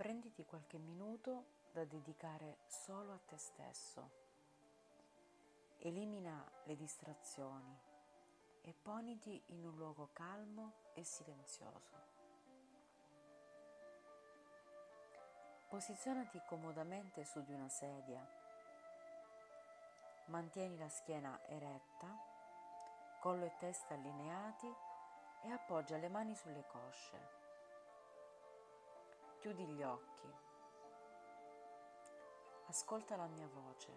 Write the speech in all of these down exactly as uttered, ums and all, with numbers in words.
Prenditi qualche minuto da dedicare solo a te stesso. Elimina le distrazioni e poniti in un luogo calmo e silenzioso. Posizionati comodamente su di una sedia. Mantieni la schiena eretta, collo e testa allineati e appoggia le mani sulle cosce. Chiudi gli occhi. Ascolta la mia voce.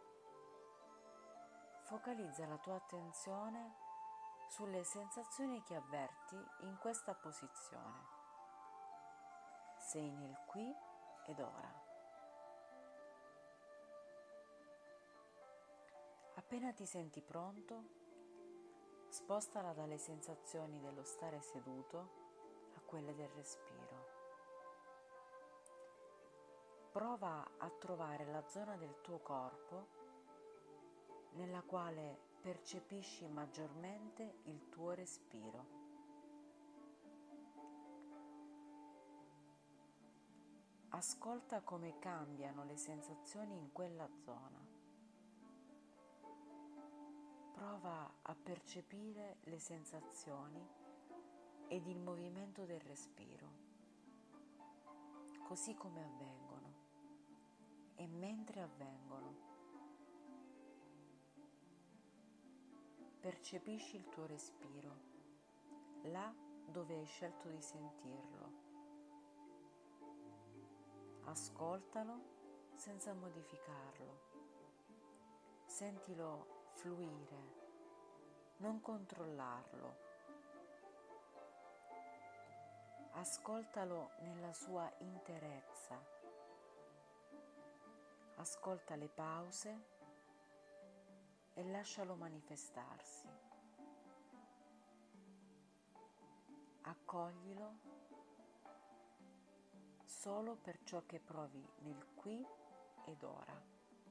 Focalizza la tua attenzione sulle sensazioni che avverti in questa posizione. Sei nel qui ed ora. Appena ti senti pronto, spostala dalle sensazioni dello stare seduto a quelle del respiro. Prova a trovare la zona del tuo corpo nella quale percepisci maggiormente il tuo respiro. Ascolta come cambiano le sensazioni in quella zona. Prova a percepire le sensazioni ed il movimento del respiro, così come avvengono e mentre avvengono. Percepisci il tuo respiro, là dove hai scelto di sentirlo. Ascoltalo senza modificarlo. Sentilo fluire, non controllarlo. Ascoltalo nella sua interezza. Ascolta le pause e lascialo manifestarsi. Accoglilo solo per ciò che provi nel qui ed ora.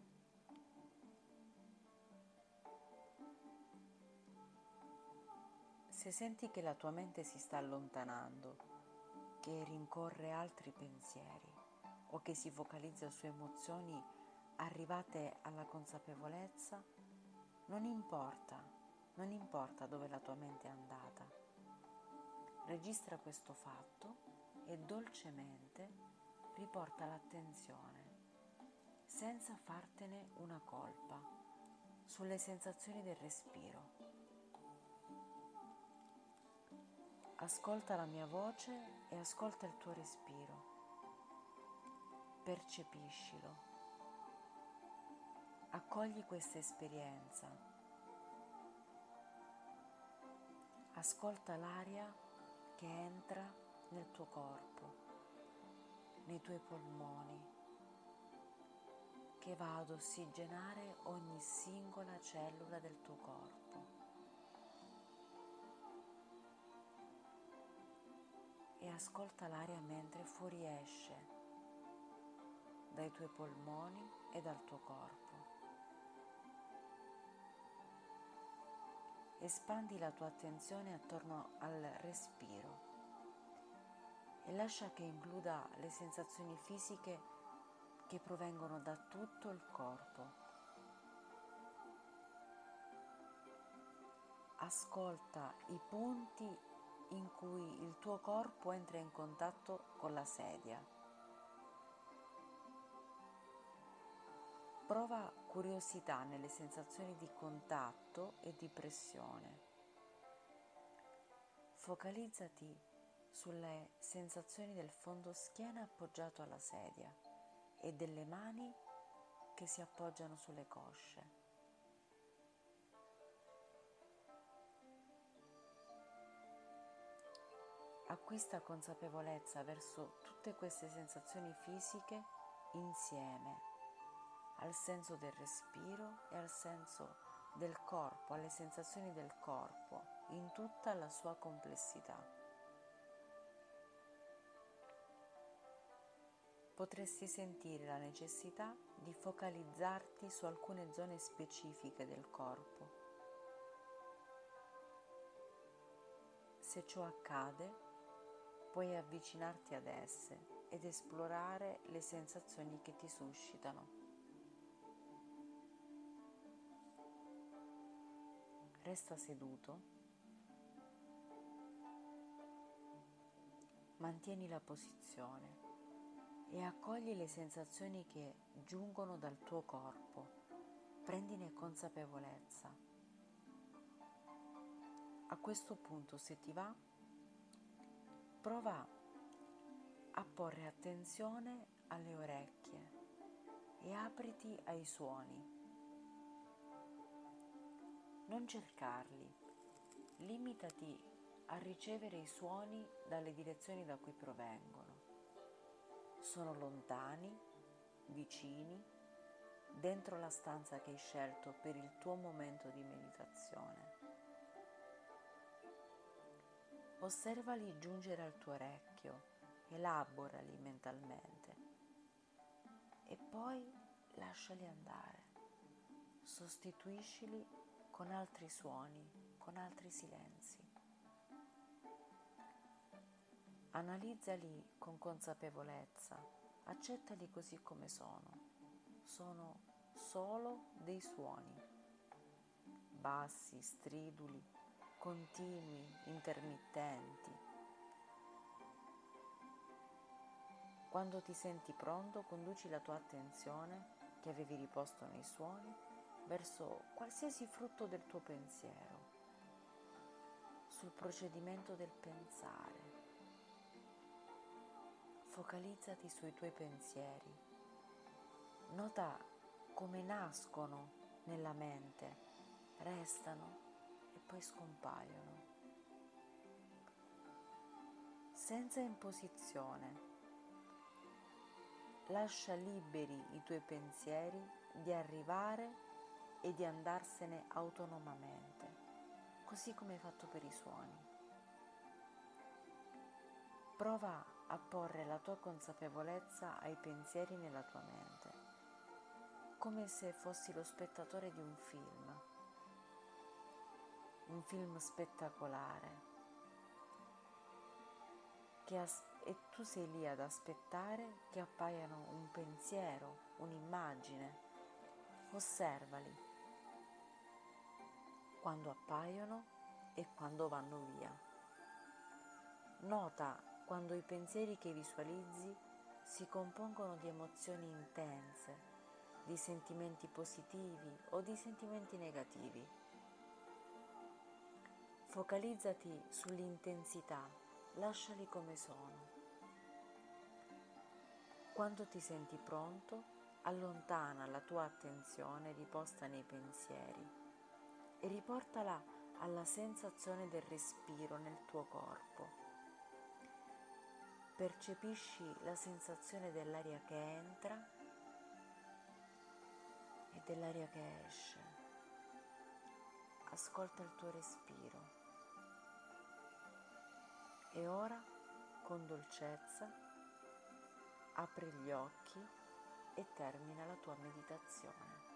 Se senti che la tua mente si sta allontanando, che rincorre altri pensieri o che si focalizza su emozioni arrivate alla consapevolezza, non importa, non importa dove la tua mente è andata. Registra questo fatto e dolcemente riporta l'attenzione, senza fartene una colpa, sulle sensazioni del respiro. Ascolta la mia voce e ascolta il tuo respiro. Percepiscilo. Accogli questa esperienza. Ascolta l'aria che entra nel tuo corpo, nei tuoi polmoni, che va ad ossigenare ogni singola cellula del tuo corpo. E ascolta l'aria mentre fuoriesce dai tuoi polmoni e dal tuo corpo. Espandi la tua attenzione attorno al respiro e lascia che includa le sensazioni fisiche che provengono da tutto il corpo. Ascolta i punti in cui il tuo corpo entra in contatto con la sedia. Prova curiosità nelle sensazioni di contatto e di pressione. Focalizzati sulle sensazioni del fondo schiena appoggiato alla sedia e delle mani che si appoggiano sulle cosce. Acquista consapevolezza verso tutte queste sensazioni fisiche insieme, al senso del respiro e al senso del corpo, alle sensazioni del corpo in tutta la sua complessità. Potresti sentire la necessità di focalizzarti su alcune zone specifiche del corpo. Se ciò accade, puoi avvicinarti ad esse ed esplorare le sensazioni che ti suscitano. Resta seduto, mantieni la posizione e accogli le sensazioni che giungono dal tuo corpo, prendine consapevolezza. A questo punto, se ti va, prova a porre attenzione alle orecchie e apriti ai suoni. Non cercarli, limitati a ricevere i suoni dalle direzioni da cui provengono. Sono lontani, vicini, dentro la stanza che hai scelto per il tuo momento di meditazione. Osservali giungere al tuo orecchio, elaborali mentalmente e poi lasciali andare. Sostituiscili con altri suoni, con altri silenzi. Analizzali con consapevolezza, accettali così come sono. Sono solo dei suoni, bassi, striduli, continui, intermittenti. Quando ti senti pronto, conduci la tua attenzione, che avevi riposto nei suoni, verso qualsiasi frutto del tuo pensiero, sul procedimento del pensare. Focalizzati sui tuoi pensieri. Nota come nascono nella mente, restano e poi scompaiono. Senza imposizione, lascia liberi i tuoi pensieri di arrivare e di andarsene autonomamente, così come hai fatto per i suoni. Prova a porre la tua consapevolezza ai pensieri nella tua mente, come se fossi lo spettatore di un film, un film spettacolare, che as- e tu sei lì ad aspettare che appaiano un pensiero, un'immagine. Osservali quando appaiono e quando vanno via. Nota quando i pensieri che visualizzi si compongono di emozioni intense, di sentimenti positivi o di sentimenti negativi. Focalizzati sull'intensità, lasciali come sono. Quando ti senti pronto, allontana la tua attenzione riposta nei pensieri e riportala alla sensazione del respiro nel tuo corpo. Percepisci la sensazione dell'aria che entra e dell'aria che esce. Ascolta il tuo respiro. E ora, con dolcezza, apri gli occhi e termina la tua meditazione.